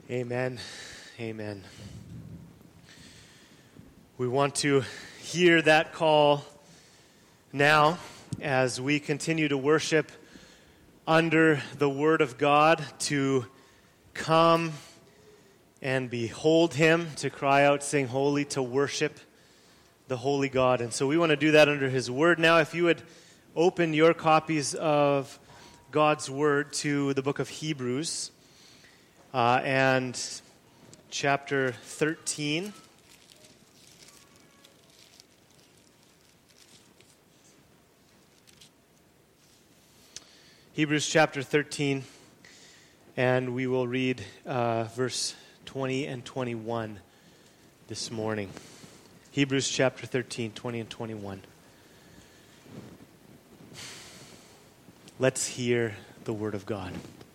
Amen. Amen. We want to hear that call now as we continue to worship under the Word of God, to come and behold Him, to cry out, sing holy, to worship the holy God. And so we want to do that under His Word now. If you would open your copies of God's Word to the book of Hebrews and chapter 13. Hebrews chapter 13, and we will read verse 20 and 21 this morning. Hebrews chapter 13, 20 and 21. Let's hear the word of God.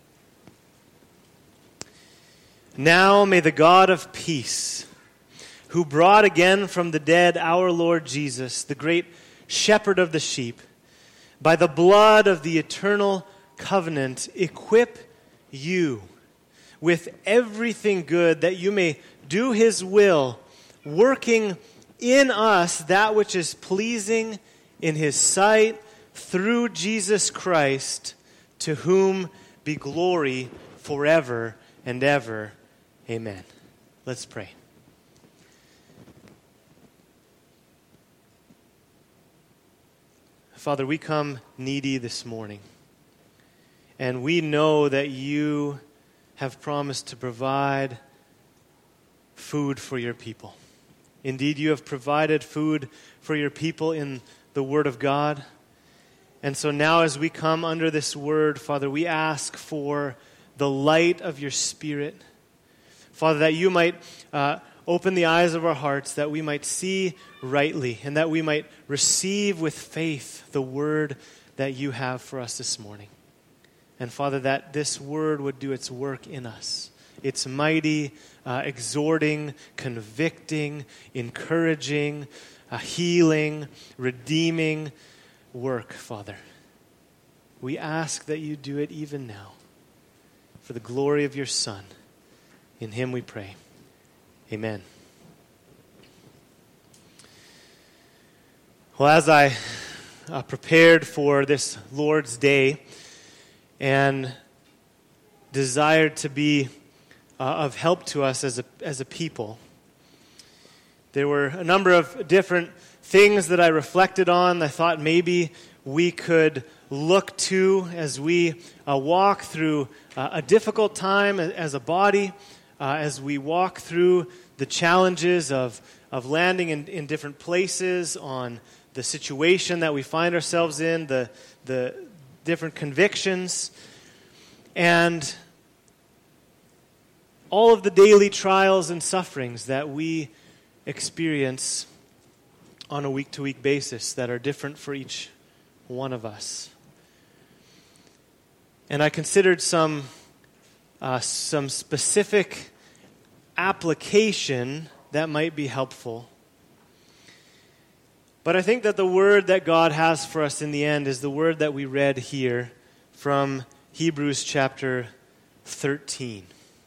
Now may the God of peace, who brought again from the dead our Lord Jesus, the great shepherd of the sheep, by the blood of the eternal covenant, equip you with everything good, that you may do His will, working in us that which is pleasing in His sight, through Jesus Christ, to whom be glory forever and ever. Amen. Let's pray. Father, we come needy this morning, and we know that you have promised to provide food for your people. Indeed, you have provided food for your people in the Word of God. And so now as we come under this Word, Father, we ask for the light of your Spirit. Father, that you might open the eyes of our hearts, that we might see rightly, and that we might receive with faith the word that you have for us this morning. And Father, that this word would do its work in us. Its mighty, exhorting, convicting, encouraging, healing, redeeming work, Father. We ask that you do it even now for the glory of your Son. In Him we pray. Amen. Well, as I prepared for this Lord's Day and desired to be of help to us as a people, there were a number of different things that I reflected on. I thought maybe we could look to as we walk through a difficult time as a body, as we walk through the challenges of landing in different places, on the situation that we find ourselves in, the different convictions, and all of the daily trials and sufferings that we experience on a week-to-week basis that are different for each one of us. And I considered some specific application that might be helpful. But I think that the word that God has for us in the end is the word that we read here from Hebrews chapter 13.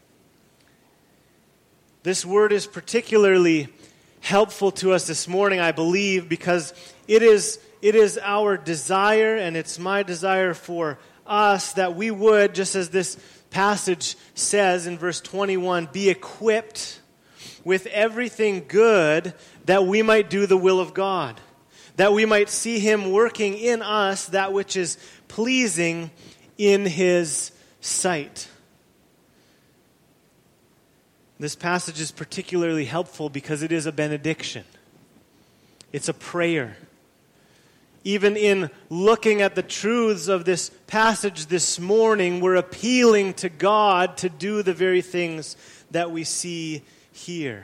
This word is particularly helpful to us this morning, I believe, because it is our desire, and it's my desire for us, that we would, just as this passage says in verse 21, be equipped with everything good that we might do the will of God, that we might see Him working in us that which is pleasing in His sight. This passage is particularly helpful because it is a benediction. It's a prayer. Even in looking at the truths of this passage this morning, we're appealing to God to do the very things that we see here.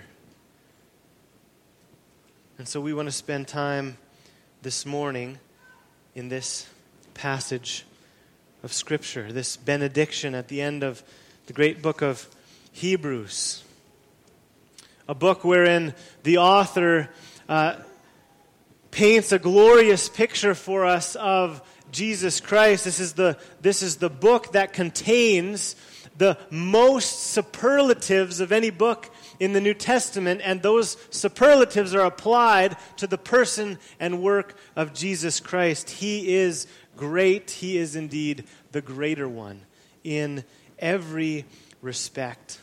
And so we want to spend time this morning in this passage of Scripture, this benediction at the end of the great book of Hebrews. A book wherein the author paints a glorious picture for us of Jesus Christ. This is the book that contains the most superlatives of any book in the New Testament, and those superlatives are applied to the person and work of Jesus Christ. He is great. He is indeed the greater one in every respect.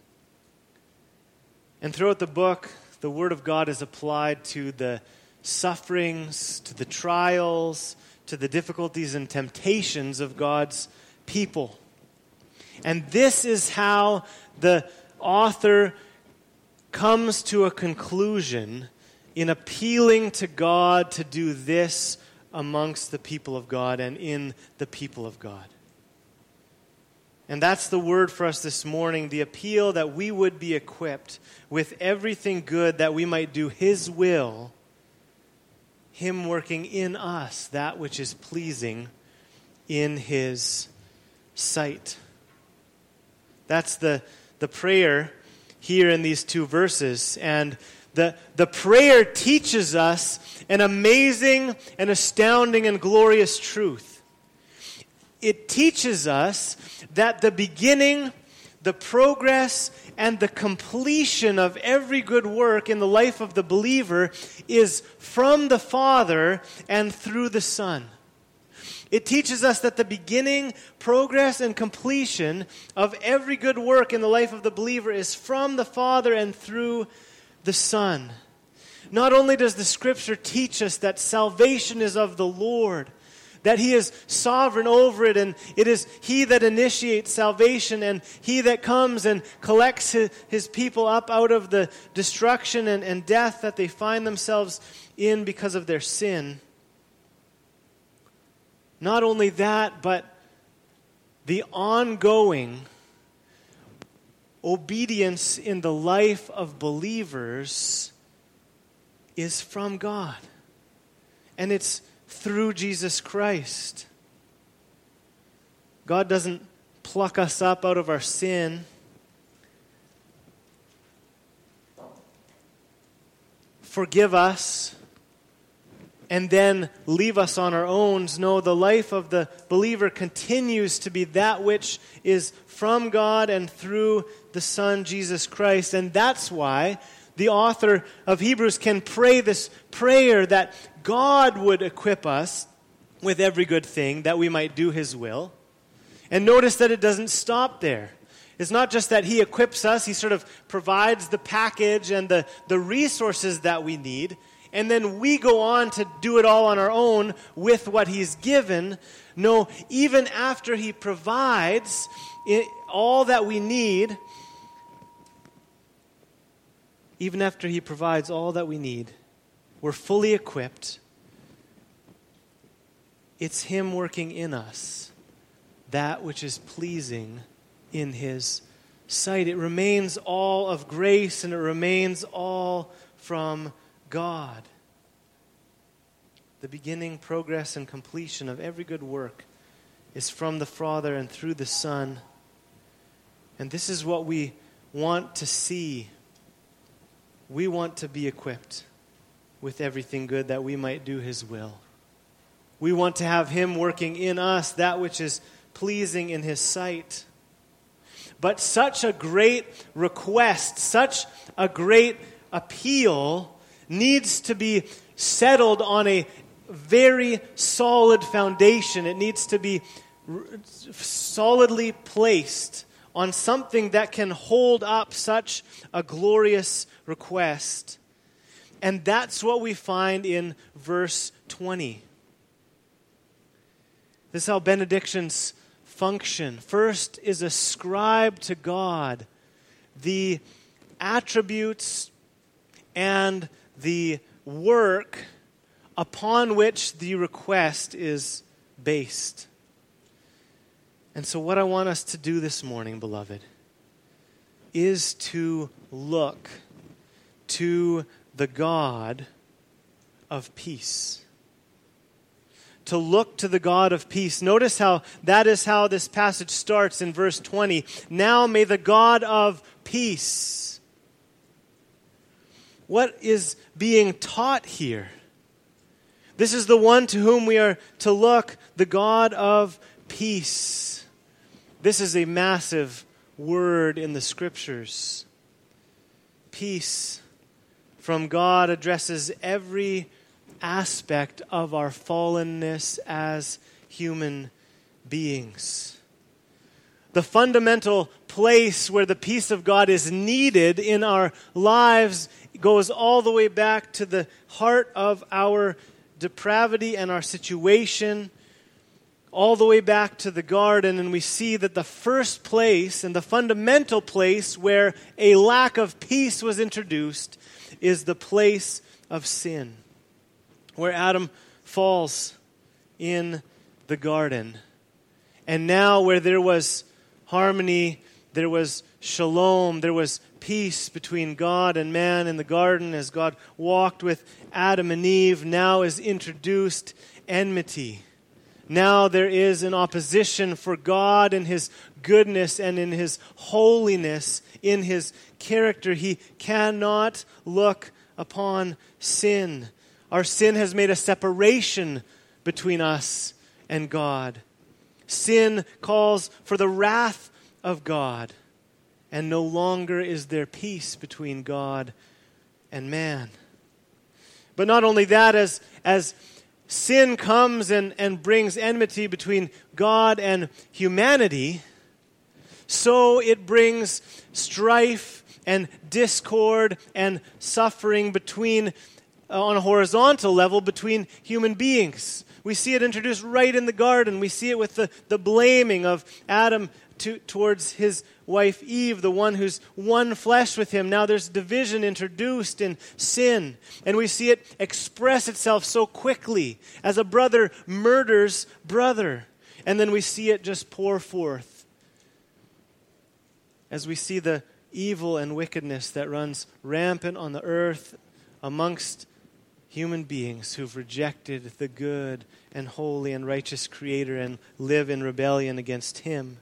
And throughout the book, the Word of God is applied to the sufferings, to the trials, to the difficulties and temptations of God's people. And this is how the author comes to a conclusion in appealing to God to do this amongst the people of God and in the people of God. And that's the word for us this morning, the appeal that we would be equipped with everything good that we might do His will, Him working in us that which is pleasing in His sight. That's the prayer here in these two verses. And the prayer teaches us an amazing and astounding and glorious truth. It teaches us that the beginning, the progress, and the completion of every good work in the life of the believer is from the Father and through the Son. It teaches us that the beginning, progress, and completion of every good work in the life of the believer is from the Father and through the Son. Not only does the Scripture teach us that salvation is of the Lord, that He is sovereign over it, and it is He that initiates salvation, and He that comes and collects His people up out of the destruction and death that they find themselves in because of their sin. Not only that, but the ongoing obedience in the life of believers is from God. And it's through Jesus Christ. God doesn't pluck us up out of our sin, forgive us, and then leave us on our own. No, the life of the believer continues to be that which is from God and through the Son, Jesus Christ. And that's why the author of Hebrews can pray this prayer that God would equip us with every good thing that we might do His will. And notice that it doesn't stop there. It's not just that He equips us, He sort of provides the package and the resources that we need, and then we go on to do it all on our own with what He's given. No, even after He provides all that we need, even after He provides all that we need, we're fully equipped. It's Him working in us that which is pleasing in His sight. It remains all of grace, and it remains all from God. The beginning, progress, and completion of every good work is from the Father and through the Son. And this is what we want to see. We want to be equipped with everything good that we might do His will. We want to have Him working in us that which is pleasing in His sight. But such a great request, such a great appeal needs to be settled on a very solid foundation. It needs to be solidly placed on something that can hold up such a glorious request. And that's what we find in verse 20. This is how benedictions function. First is ascribe to God the attributes and the work upon which the request is based. And so what I want us to do this morning, beloved, is to look to the God of peace. To look to the God of peace. Notice how that is how this passage starts in verse 20. Now may the God of peace. What is being taught here? This is the one to whom we are to look, the God of peace. This is a massive word in the Scriptures. Peace from God addresses every aspect of our fallenness as human beings. The fundamental place where the peace of God is needed in our lives goes all the way back to the heart of our depravity and our situation, all the way back to the garden, and we see that the first place and the fundamental place where a lack of peace was introduced is the place of sin, where Adam falls in the garden. And now where there was harmony, there was shalom, there was peace between God and man in the garden as God walked with Adam and Eve, now is introduced enmity. Now there is an opposition for God in His goodness and in His holiness, in His character. He cannot look upon sin. Our sin has made a separation between us and God. Sin calls for the wrath of God, and no longer is there peace between God and man. But not only that, as sin comes and brings enmity between God and humanity, so it brings strife and discord and suffering between, on a horizontal level, between human beings. We see it introduced right in the garden. We see it with the blaming of Adam towards his wife Eve, the one who's one flesh with him. Now there's division introduced in sin. And we see it express itself so quickly as a brother murders brother. And then we see it just pour forth as we see the evil and wickedness that runs rampant on the earth amongst human beings who've rejected the good and holy and righteous Creator and live in rebellion against Him.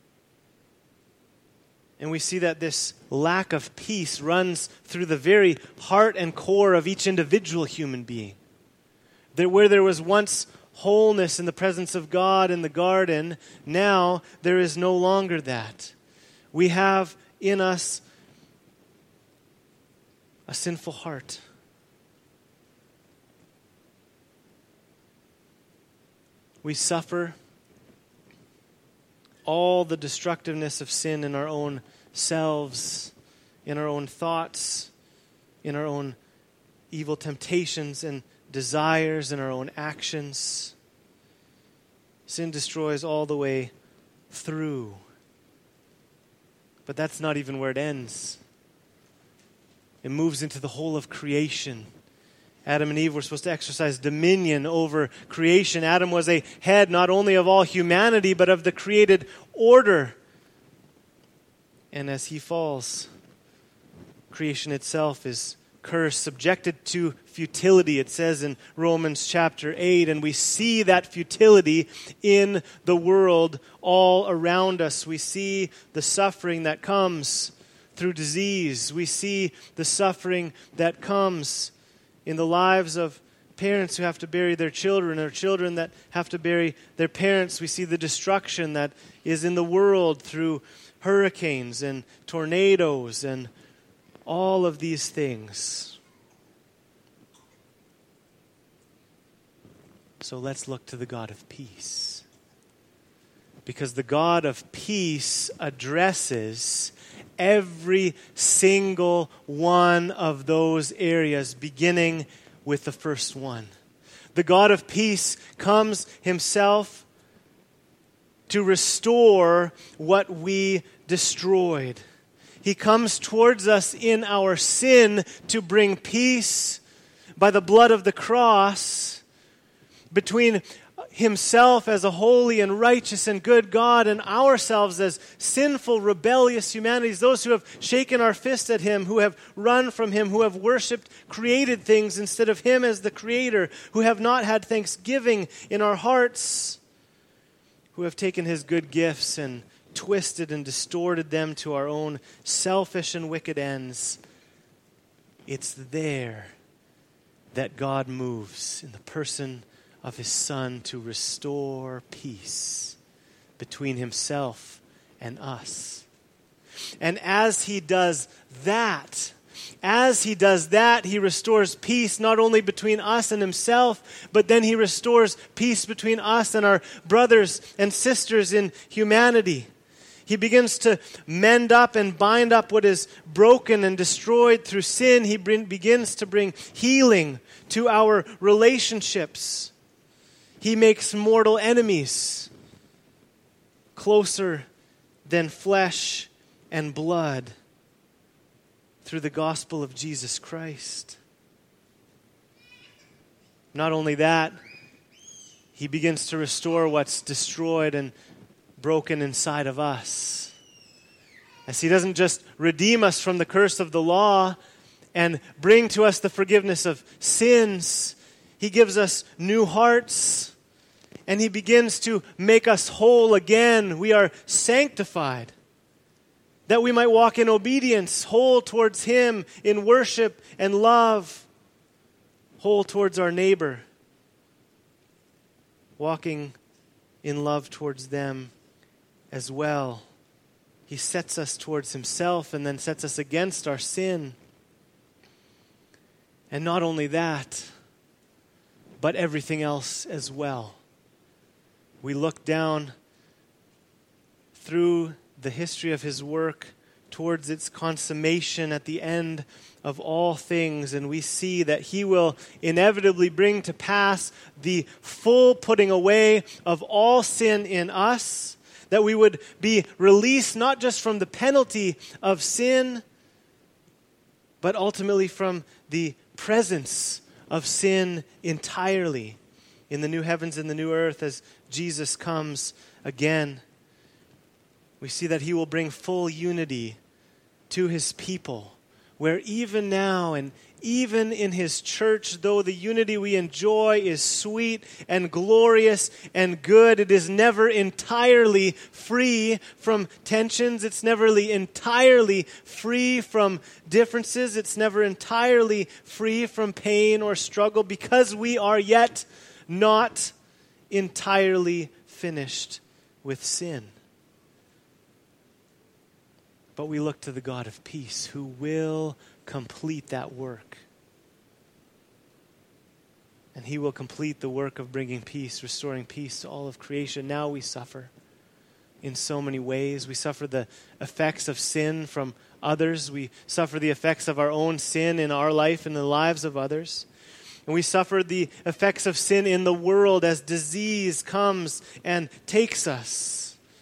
And we see that this lack of peace runs through the very heart and core of each individual human being. That where there was once wholeness in the presence of God in the garden, now there is no longer that. We have in us a sinful heart. We suffer all the destructiveness of sin in our own selves, in our own thoughts, in our own evil temptations and desires, in our own actions. Sin destroys all the way through. But that's not even where it ends. It moves into the whole of creation. Adam and Eve were supposed to exercise dominion over creation. Adam was a head not only of all humanity, but of the created order. And as he falls, creation itself is cursed, subjected to futility, it says in Romans chapter 8. And we see that futility in the world all around us. We see the suffering that comes through disease. We see the suffering that comes in the lives of parents who have to bury their children, or children that have to bury their parents. We see the destruction that is in the world through hurricanes and tornadoes and all of these things. So let's look to the God of peace. Because the God of peace addresses every single one of those areas, beginning with the first one. The God of peace comes Himself to restore what we destroyed. He comes towards us in our sin to bring peace by the blood of the cross between Himself as a holy and righteous and good God and ourselves as sinful, rebellious humanities, those who have shaken our fist at Him, who have run from Him, who have worshipped created things instead of Him as the Creator, who have not had thanksgiving in our hearts, who have taken His good gifts and twisted and distorted them to our own selfish and wicked ends. It's there that God moves in the person of His Son to restore peace between Himself and us. And as he does that, he restores peace not only between us and himself, but then he restores peace between us and our brothers and sisters in humanity. He begins to mend up and bind up what is broken and destroyed through sin. He begins to bring healing to our relationships. He makes mortal enemies closer than flesh and blood through the gospel of Jesus Christ. Not only that, he begins to restore what's destroyed and broken inside of us. As he doesn't just redeem us from the curse of the law and bring to us the forgiveness of sins, he gives us new hearts and he begins to make us whole again. We are sanctified, that we might walk in obedience, whole towards him in worship and love, whole towards our neighbor, walking in love towards them as well. He sets us towards himself and then sets us against our sin. And not only that, but everything else as well. We look down through the history of his work towards its consummation at the end of all things, and we see that he will inevitably bring to pass the full putting away of all sin in us, that we would be released not just from the penalty of sin, but ultimately from the presence of sin entirely in the new heavens and the new earth as Jesus comes again. We see that he will bring full unity to his people, where even now and even in his church, though the unity we enjoy is sweet and glorious and good, it is never entirely free from tensions. It's never entirely free from differences. It's never entirely free from pain or struggle, because we are yet not entirely finished with sin. But we look to the God of peace who will complete that work. And he will complete the work of bringing peace, restoring peace to all of creation. Now we suffer in so many ways. We suffer the effects of sin from others. We suffer the effects of our own sin in our life and in the lives of others. And we suffer the effects of sin in the world as disease comes and takes us.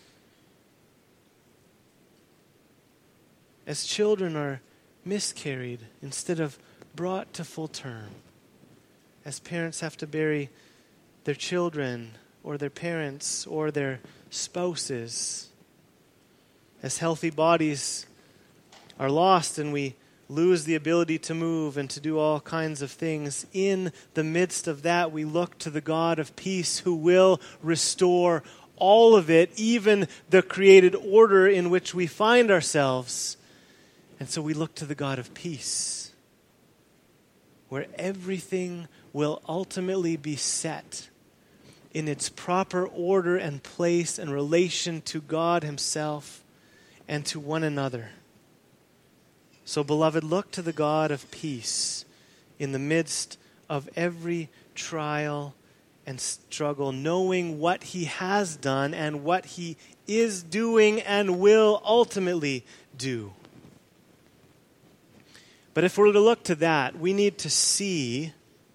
As children are miscarried instead of brought to full term. As parents have to bury their children or their parents or their spouses. As healthy bodies are lost and we lose the ability to move and to do all kinds of things. In the midst of that, we look to the God of peace who will restore all of it, even the created order in which we find ourselves. And so we look to the God of peace, where everything will ultimately be set in its proper order and place and relation to God himself and to one another. So, beloved, look to the God of peace in the midst of every trial and struggle, knowing what he has done and what he is doing and will ultimately do. But if we're to look to that, we need to see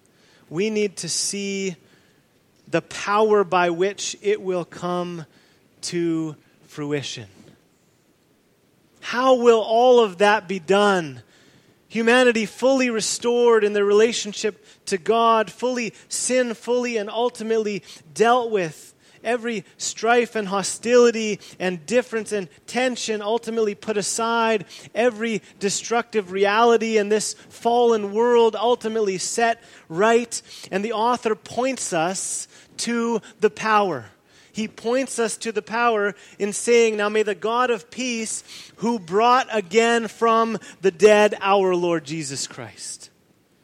the power by which it will come to fruition. How will all of that be done? Humanity fully restored in their relationship to God, fully sin-fully and ultimately dealt with. Every strife and hostility and difference and tension ultimately put aside. Every destructive reality in this fallen world ultimately set right. And the author points us to the power. He points us to the power in saying, now may the God of peace, who brought again from the dead our Lord Jesus Christ,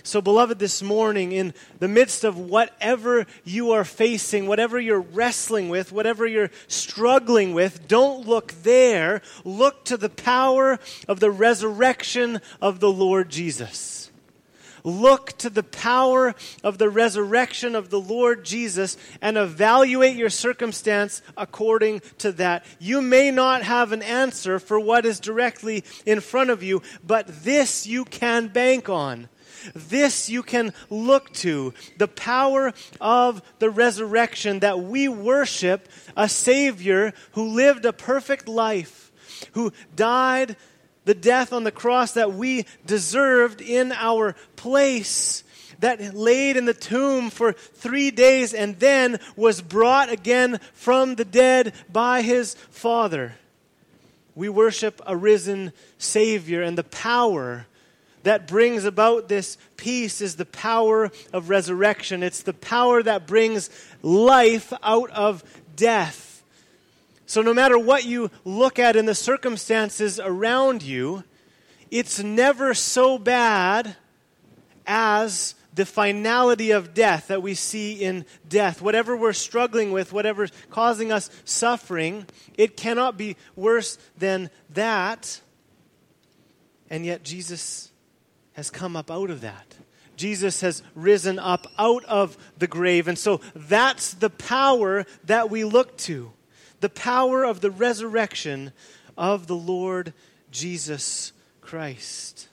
So, beloved, this morning, in the midst of whatever you are facing, whatever you're wrestling with, whatever you're struggling with, don't look there. Look to the power of the resurrection of the Lord Jesus. Look to the power of the resurrection of the Lord Jesus and evaluate your circumstance according to that. You may not have an answer for what is directly in front of you, but this you can bank on. This you can look to, the power of the resurrection, that we worship a Savior who lived a perfect life, who died the death on the cross that we deserved in our place, that laid in the tomb for 3 days and then was brought again from the dead by his Father. We worship a risen Savior, and the power that brings about this peace is the power of resurrection. It's the power that brings life out of death. So no matter what you look at in the circumstances around you, it's never so bad as the finality of death that we see in death. Whatever we're struggling with, whatever's causing us suffering, it cannot be worse than that. And yet Jesus has come up out of that. Jesus has risen up out of the grave. And so that's the power that we look to. The power of the resurrection of the Lord Jesus Christ.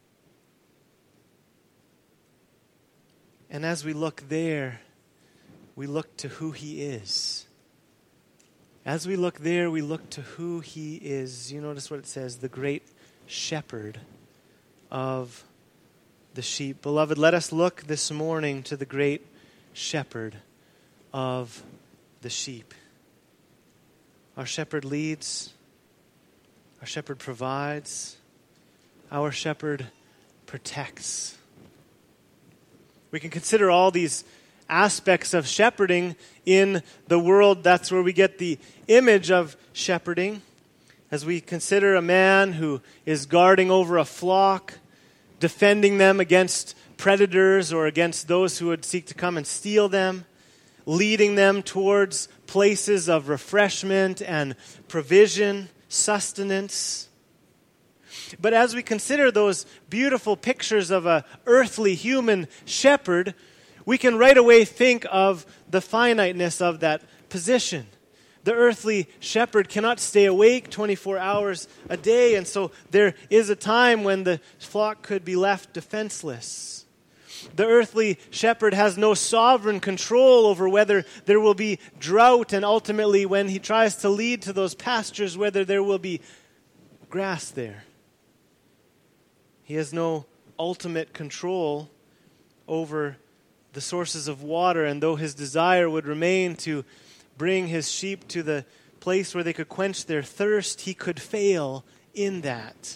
And as we look there, we look to who he is. As we look there, we look to who he is. You notice what it says, the great shepherd of the sheep. Beloved, let us look this morning to the great shepherd of the sheep. Our shepherd leads. Our shepherd provides. Our shepherd protects. We can consider all these aspects of shepherding in the world. That's where we get the image of shepherding. As we consider a man who is guarding over a flock, defending them against predators or against those who would seek to come and steal them, leading them towards places of refreshment and provision, sustenance. But as we consider those beautiful pictures of an earthly human shepherd, we can right away think of the finiteness of that position. The earthly shepherd cannot stay awake 24 hours a day, and so there is a time when the flock could be left defenseless. The earthly shepherd has no sovereign control over whether there will be drought, and ultimately when he tries to lead to those pastures, whether there will be grass there. He has no ultimate control over the sources of water, and though his desire would remain to bring his sheep to the place where they could quench their thirst, he could fail in that.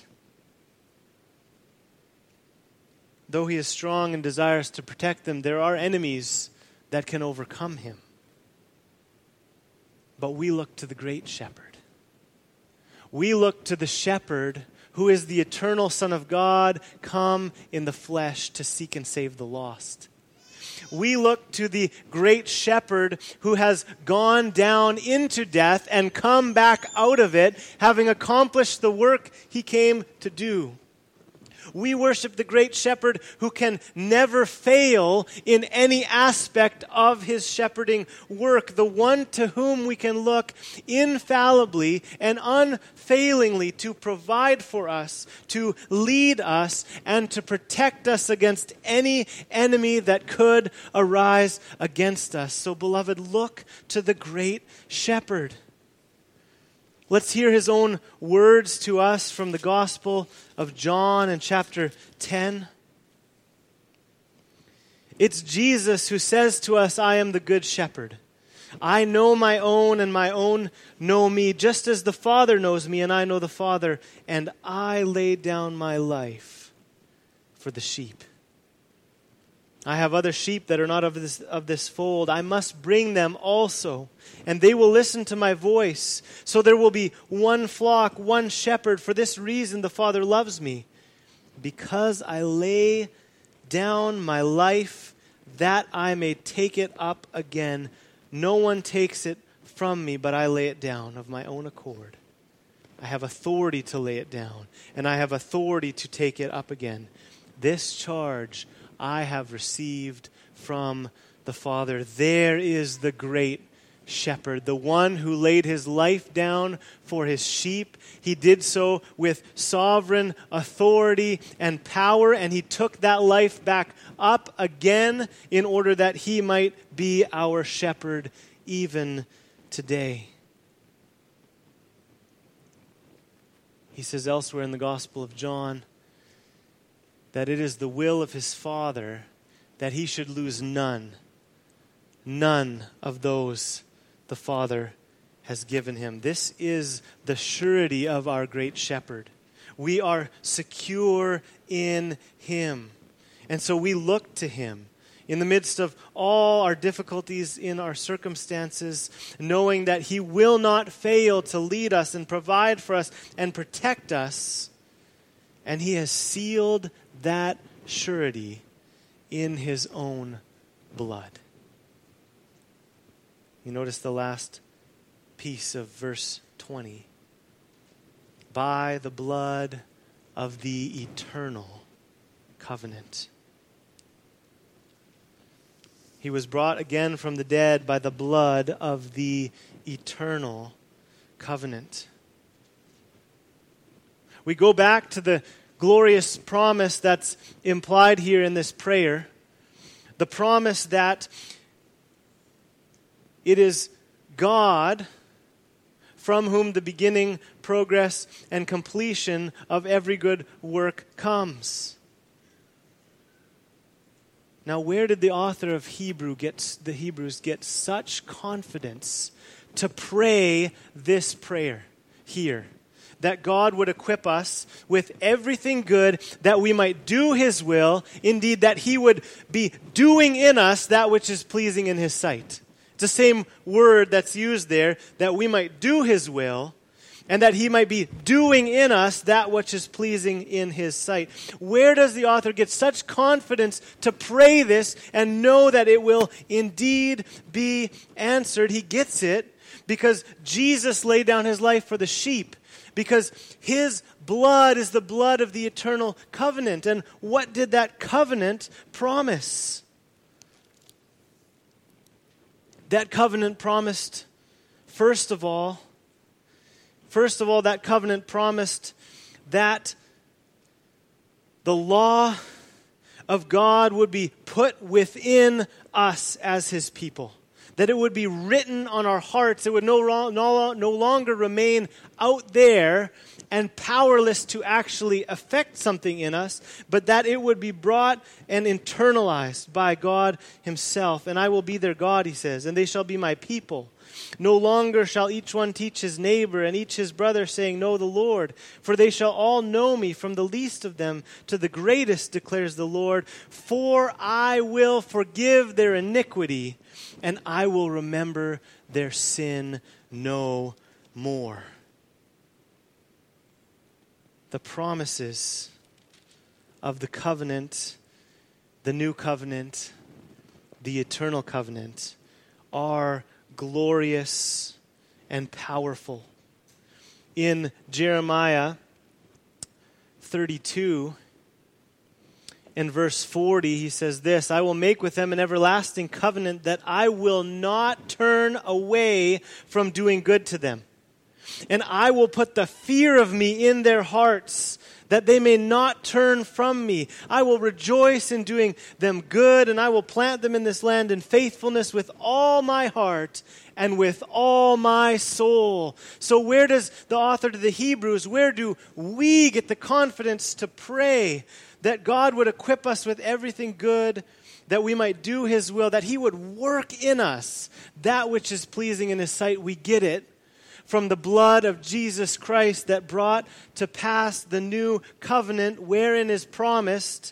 Though he is strong and desires to protect them, there are enemies that can overcome him. But we look to the great shepherd. We look to the shepherd who is the eternal Son of God, come in the flesh to seek and save the lost. We look to the great shepherd who has gone down into death and come back out of it, having accomplished the work he came to do. We worship the great shepherd who can never fail in any aspect of his shepherding work, the one to whom we can look infallibly and unfailingly to provide for us, to lead us, and to protect us against any enemy that could arise against us. So, beloved, look to the great shepherd. Let's hear his own words to us from the Gospel of John in chapter 10. It's Jesus who says to us, I am the good shepherd. I know my own, and my own know me, just as the Father knows me, and I know the Father, and I lay down my life for the sheep. I have other sheep that are not of this fold. I must bring them also, and they will listen to my voice. So there will be one flock, one shepherd. For this reason the Father loves me, because I lay down my life that I may take it up again. No one takes it from me, but I lay it down of my own accord. I have authority to lay it down, and I have authority to take it up again. This charge I have received from the Father. There is the great shepherd, the one who laid his life down for his sheep. He did so with sovereign authority and power, and he took that life back up again in order that he might be our shepherd even today. He says elsewhere in the Gospel of John that it is the will of his Father that he should lose none of those the Father has given him. This is the surety of our great shepherd. We are secure in him. And so we look to him in the midst of all our difficulties in our circumstances, knowing that he will not fail to lead us and provide for us and protect us. And he has sealed that surety in his own blood. You notice the last piece of verse 20. By the blood of the eternal covenant. He was brought again from the dead by the blood of the eternal covenant. We go back to the glorious promise that's implied here in this prayer. The promise that it is God from whom the beginning, progress, and completion of every good work comes. Now, where did the author of the Hebrews get such confidence to pray this prayer here? That God would equip us with everything good, that we might do his will, indeed that he would be doing in us that which is pleasing in his sight. It's the same word that's used there, that we might do his will, and that he might be doing in us that which is pleasing in his sight. Where does the author get such confidence to pray this and know that it will indeed be answered? He gets it because Jesus laid down his life for the sheep, because his blood is the blood of the eternal covenant. And what did that covenant promise? That covenant promised, first of all, that covenant promised that the law of God would be put within us as his people. That it would be written on our hearts. It would no longer remain out there and powerless to actually affect something in us, but that it would be brought and internalized by God himself. And I will be their God, he says, and they shall be my people. No longer shall each one teach his neighbor and each his brother, saying, Know the Lord. For they shall all know me, from the least of them to the greatest, declares the Lord. For I will forgive their iniquity, and I will remember their sin no more. The promises of the covenant, the new covenant, the eternal covenant, are glorious and powerful. In Jeremiah 32, in verse 40, he says this, I will make with them an everlasting covenant that I will not turn away from doing good to them. And I will put the fear of me in their hearts, that they may not turn from me. I will rejoice in doing them good, and I will plant them in this land in faithfulness with all my heart and with all my soul. So where does the author to the Hebrews, where do we get the confidence to pray that God would equip us with everything good, that we might do his will, that he would work in us that which is pleasing in his sight? We get it from the blood of Jesus Christ that brought to pass the new covenant, wherein is promised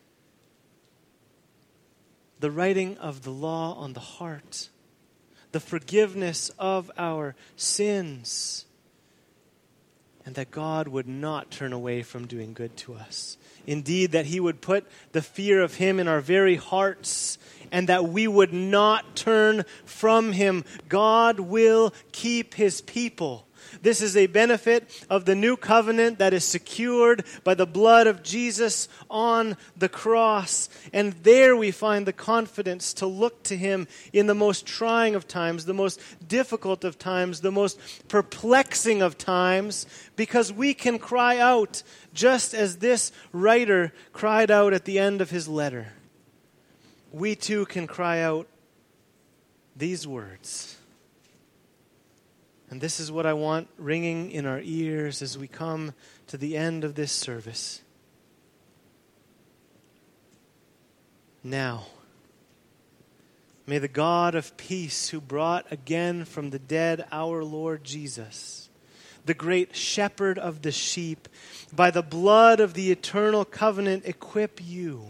the writing of the law on the heart, the forgiveness of our sins, and that God would not turn away from doing good to us. Indeed, that he would put the fear of him in our very hearts, and that we would not turn from him. God will keep his people. This is a benefit of the new covenant that is secured by the blood of Jesus on the cross. And there we find the confidence to look to him in the most trying of times, the most difficult of times, the most perplexing of times, because we can cry out just as this writer cried out at the end of his letter. We too can cry out these words. And this is what I want ringing in our ears as we come to the end of this service. Now, may the God of peace, who brought again from the dead our Lord Jesus, the great shepherd of the sheep, by the blood of the eternal covenant, equip you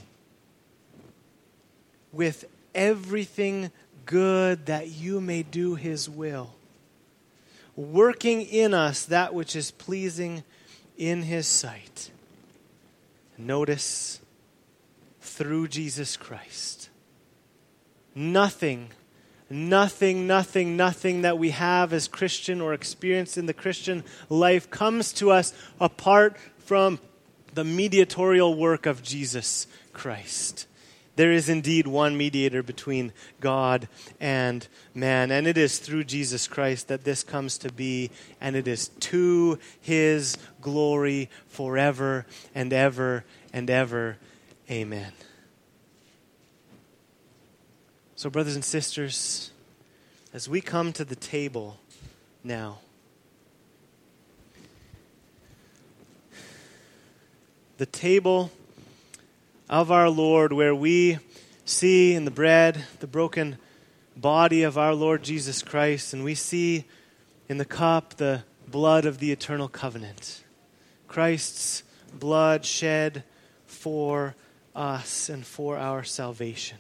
with everything good that you may do his will, working in us that which is pleasing in his sight. Notice, through Jesus Christ. Nothing that we have as Christian or experience in the Christian life comes to us apart from the mediatorial work of Jesus Christ. There is indeed one mediator between God and man, and it is through Jesus Christ that this comes to be, and it is to his glory forever and ever and ever. Amen. So, brothers and sisters, as we come to the table now, the table of our Lord, where we see in the bread the broken body of our Lord Jesus Christ, and we see in the cup the blood of the eternal covenant. Christ's blood shed for us and for our salvation.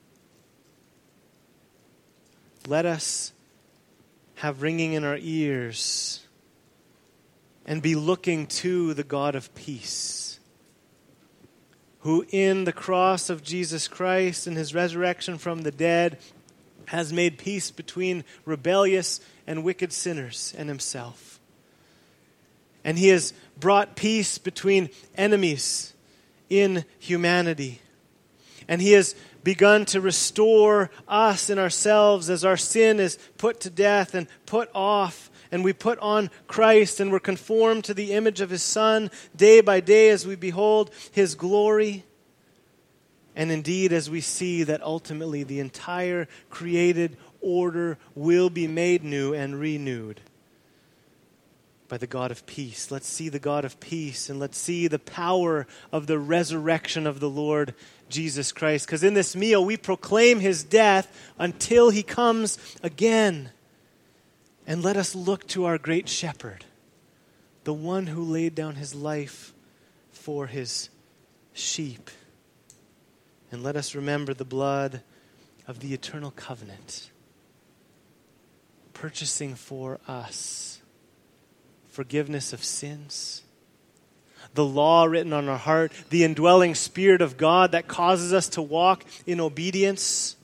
Let us have ringing in our ears and be looking to the God of peace, who in the cross of Jesus Christ and his resurrection from the dead has made peace between rebellious and wicked sinners and himself. And he has brought peace between enemies in humanity. And he has begun to restore us and ourselves as our sin is put to death and put off, and we put on Christ, and we're conformed to the image of his Son day by day as we behold his glory. And indeed, as we see that ultimately the entire created order will be made new and renewed by the God of peace. Let's see the God of peace, and let's see the power of the resurrection of the Lord Jesus Christ. Because in this meal we proclaim his death until he comes again. And let us look to our great shepherd, the one who laid down his life for his sheep. And let us remember the blood of the eternal covenant, purchasing for us forgiveness of sins, the law written on our heart, the indwelling Spirit of God that causes us to walk in obedience,